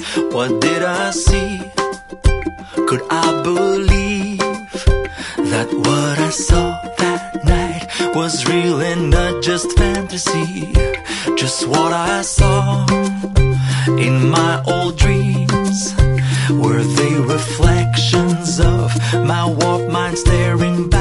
What did I see? Could I believe that what I saw that night was real and not just fantasy? Just what I saw in my old dreams, were they reflections of my warped mind staring back